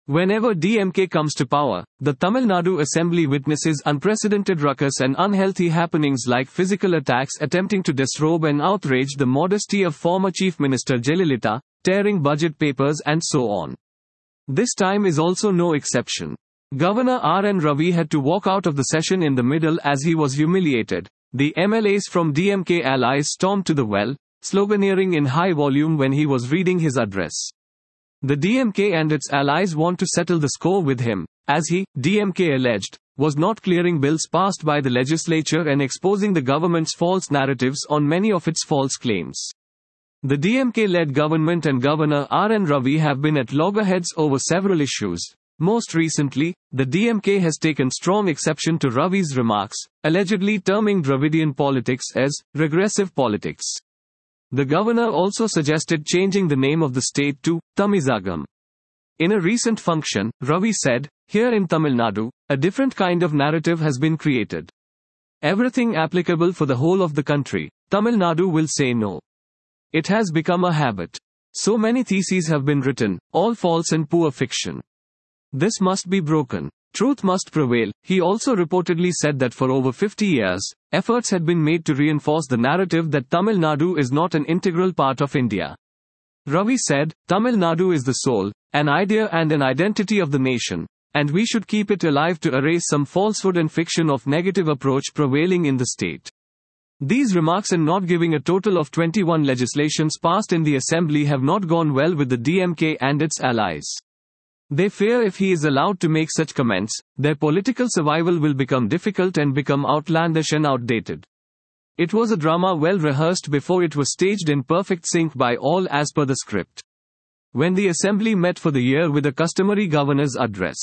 Whenever DMK comes to power, the Tamil Nadu Assembly witnesses unprecedented ruckus and unhealthy happenings like physical attacks attempting to disrobe and outrage the modesty of former Chief Minister Jayalalitha, tearing budget papers and so on. This time is also no exception. Governor R.N. Ravi had to walk out of the session in the middle as he was humiliated. The MLAs from DMK allies stormed to the well, sloganeering in high volume when he was reading his address. The DMK and its allies want to settle the score with him, as he, DMK alleged, was not clearing bills passed by the legislature and exposing the government's false narratives on many of its false claims. The DMK-led government and Governor R.N. Ravi have been at loggerheads over several issues. Most recently, the DMK has taken strong exception to Ravi's remarks, allegedly terming Dravidian politics as regressive politics. The governor also suggested changing the name of the state to Tamizagam. In a recent function, Ravi said, "Here in Tamil Nadu, a different kind of narrative has been created. Everything applicable for the whole of the country, Tamil Nadu will say no. It has become a habit. So many theses have been written, all false and poor fiction. This must be broken. Truth must prevail." He also reportedly said that for over 50 years, efforts had been made to reinforce the narrative that Tamil Nadu is not an integral part of India. Ravi said, "Tamil Nadu is the soul, an idea and an identity of the nation, and we should keep it alive to erase some falsehood and fiction of negative approach prevailing in the state." These remarks and not giving a total of 21 legislations passed in the assembly have not gone well with the DMK and its allies. They fear if he is allowed to make such comments, their political survival will become difficult and become outlandish and outdated. It was a drama well rehearsed before it was staged in perfect sync by all as per the script. When the assembly met for the year with a customary governor's address,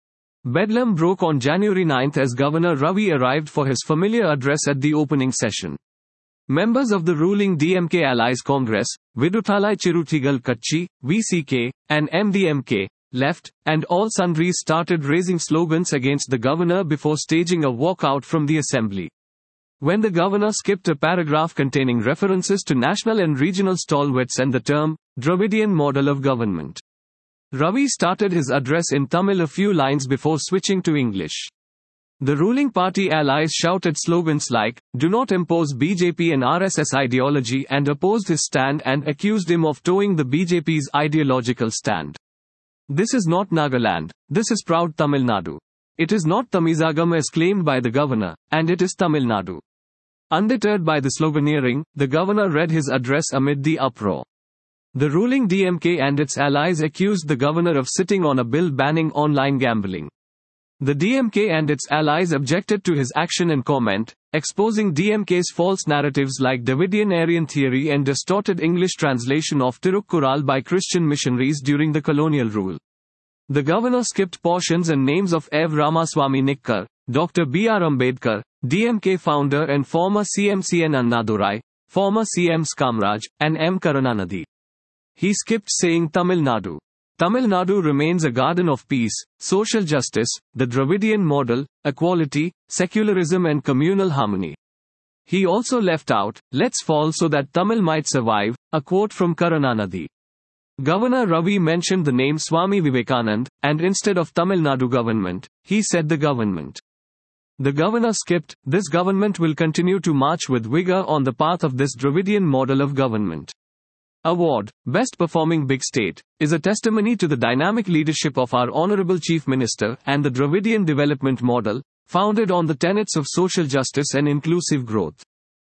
bedlam broke on January 9 as Governor Ravi arrived for his familiar address at the opening session. Members of the ruling DMK Allies Congress, Viduthalai Chiruthigal Katchi, VCK, and MDMK, left, and all sundries started raising slogans against the governor before staging a walkout from the assembly. When the governor skipped a paragraph containing references to national and regional stalwarts and the term, Dravidian model of government, Ravi started his address in Tamil a few lines before switching to English. The ruling party allies shouted slogans like, "Do not impose BJP and RSS ideology," and opposed his stand and accused him of towing the BJP's ideological stand. "This is not Nagaland, this is proud Tamil Nadu. It is not Tamizagam as claimed by the governor, and it is Tamil Nadu." Undeterred by the sloganeering, the governor read his address amid the uproar. The ruling DMK and its allies accused the governor of sitting on a bill banning online gambling. The DMK and its allies objected to his action and comment, exposing DMK's false narratives like Davidian Aryan theory and distorted English translation of Tirukkural by Christian missionaries during the colonial rule. The governor skipped portions and names of Ev Ramaswamy Nikkar, Dr. B.R. Ambedkar, DMK founder and former CM C.N. Annadurai, former CM Kamraj, and M. Karunanidhi. He skipped saying Tamil Nadu. Tamil Nadu remains a garden of peace, social justice, the Dravidian model, equality, secularism and communal harmony. He also left out, "Let's fall so that Tamil might survive," a quote from Karunanidhi. Governor Ravi mentioned the name Swami Vivekanand, and instead of Tamil Nadu government, he said the government. The governor skipped, "This government will continue to march with vigor on the path of this Dravidian model of government." Award, Best Performing Big State, is a testimony to the dynamic leadership of our Honorable Chief Minister and the Dravidian development model, founded on the tenets of social justice and inclusive growth.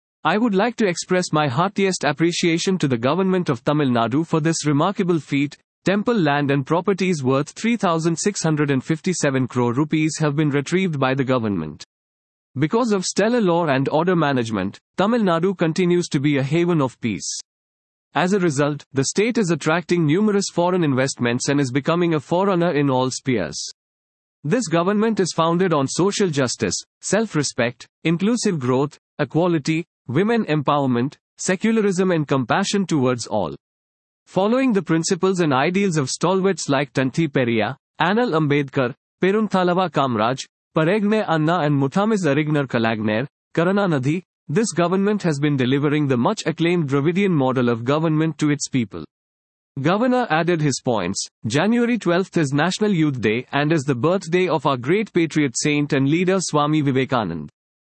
I would like to express my heartiest appreciation to the government of Tamil Nadu for this remarkable feat. Temple land and properties worth 3,657 crore rupees have been retrieved by the government. Because of stellar law and order management, Tamil Nadu continues to be a haven of peace. As a result, the state is attracting numerous foreign investments and is becoming a forerunner in all spheres. This government is founded on social justice, self-respect, inclusive growth, equality, women empowerment, secularism and compassion towards all. Following the principles and ideals of stalwarts like Tanti Periya, Annal Ambedkar, Perunthalawa Kamraj, Paregne Anna and Muthamis Arignar Kalagner, Karunanidhi, this government has been delivering the much acclaimed Dravidian model of government to its people. Governor added his points. January 12 is National Youth Day and is the birthday of our great patriot saint and leader Swami Vivekanand.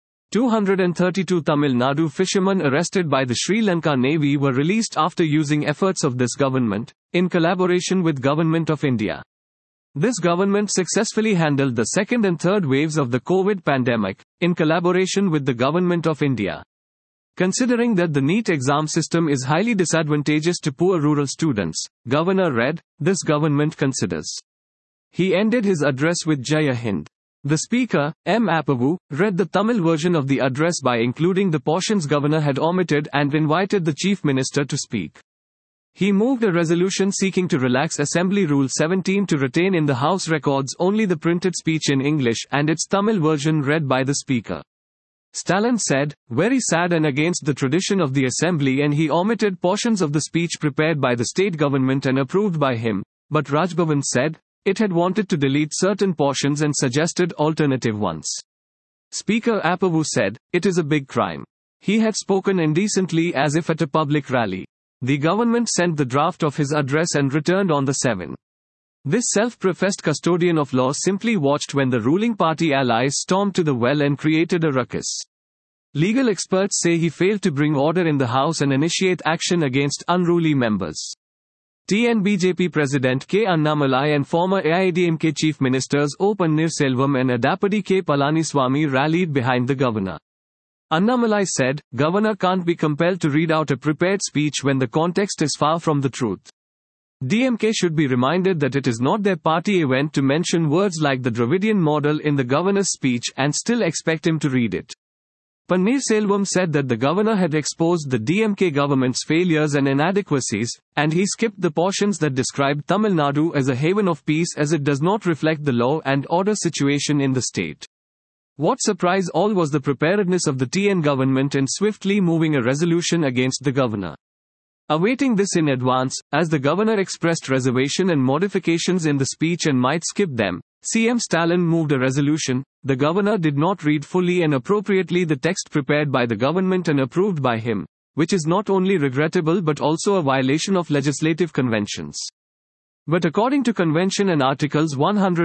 232 Tamil Nadu fishermen arrested by the Sri Lanka Navy were released after using efforts of this government, in collaboration with Government of India. This government successfully handled the second and third waves of the COVID pandemic, in collaboration with the Government of India. Considering that the NEET exam system is highly disadvantageous to poor rural students, Governor read, this government considers. He ended his address with Jai Hind. The speaker, M. Appavu, read the Tamil version of the address by including the portions Governor had omitted and invited the Chief Minister to speak. He moved a resolution seeking to relax Assembly Rule 17 to retain in the House records only the printed speech in English and its Tamil version read by the speaker. Stalin said, very sad and against the tradition of the assembly, and he omitted portions of the speech prepared by the state government and approved by him, but Rajbhavan said, it had wanted to delete certain portions and suggested alternative ones. Speaker Appavu said, it is a big crime. He had spoken indecently as if at a public rally. The government sent the draft of his address and returned on the 7th. This self-professed custodian of law simply watched when the ruling party allies stormed to the well and created a ruckus. Legal experts say he failed to bring order in the House and initiate action against unruly members. TNBJP President K. Annamalai and former AIADMK Chief Ministers O. Pannirselvam and Edapadi K. Palaniswamy rallied behind the governor. Annamalai said, Governor can't be compelled to read out a prepared speech when the context is far from the truth. DMK should be reminded that it is not their party event to mention words like the Dravidian model in the governor's speech and still expect him to read it. Pannirselvam said that the governor had exposed the DMK government's failures and inadequacies, and he skipped the portions that described Tamil Nadu as a haven of peace as it does not reflect the law and order situation in the state. What surprised all was the preparedness of the TN government in swiftly moving a resolution against the governor. Awaiting this in advance, as the governor expressed reservation and modifications in the speech and might skip them, CM Stalin moved a resolution. The governor did not read fully and appropriately the text prepared by the government and approved by him, which is not only regrettable but also a violation of legislative conventions. But according to Convention and Articles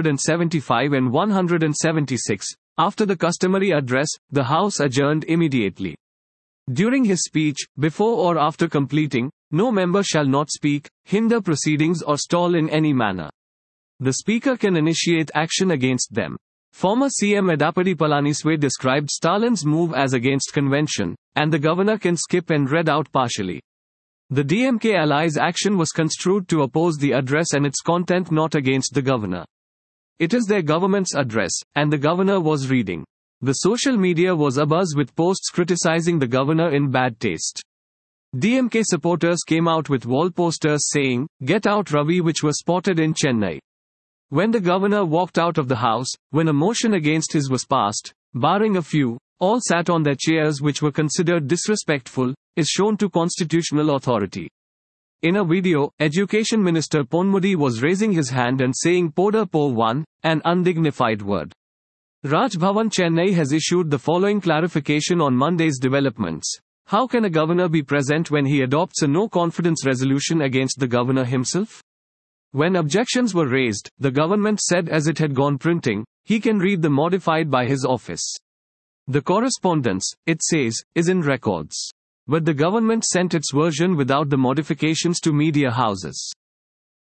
175 and 176, after the customary address, the House adjourned immediately. During his speech, before or after completing, no member shall not speak, hinder proceedings or stall in any manner. The Speaker can initiate action against them. Former CM Edapadi Palaniswamy described Stalin's move as against convention, and the governor can skip and read out partially. The DMK allies' action was construed to oppose the address and its content, not against the governor. It is their government's address, and the governor was reading. The social media was abuzz with posts criticizing the governor in bad taste. DMK supporters came out with wall posters saying, "Get out Ravi," which were spotted in Chennai. When the governor walked out of the house, when a motion against his was passed, barring a few, all sat on their chairs, which were considered disrespectful, is shown to constitutional authority. In a video, Education Minister Ponmudi was raising his hand and saying "Poda po one," an undignified word. Raj Bhavan Chennai has issued the following clarification on Monday's developments. How can a governor be present when he adopts a no-confidence resolution against the governor himself? When objections were raised, the government said as it had gone printing, he can read the modified by his office. The correspondence, it says, is in records. But the government sent its version without the modifications to media houses.